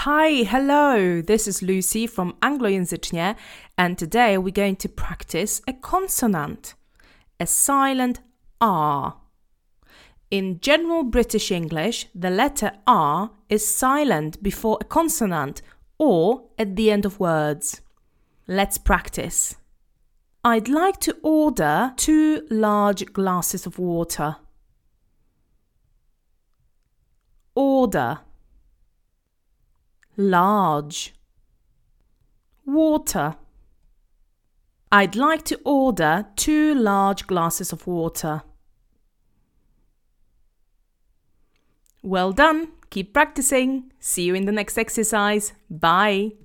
Hi, hello, this is Lucy from Anglojęzycznie and today we're going to practice a consonant, a silent R. In general British English, the letter R is silent before a consonant or at the end of words. Let's practice. I'd like to order 2 large glasses of water. Order. Large. Water. I'd like to order 2 large glasses of water. Well done. Keep practicing. See you in the next exercise. Bye.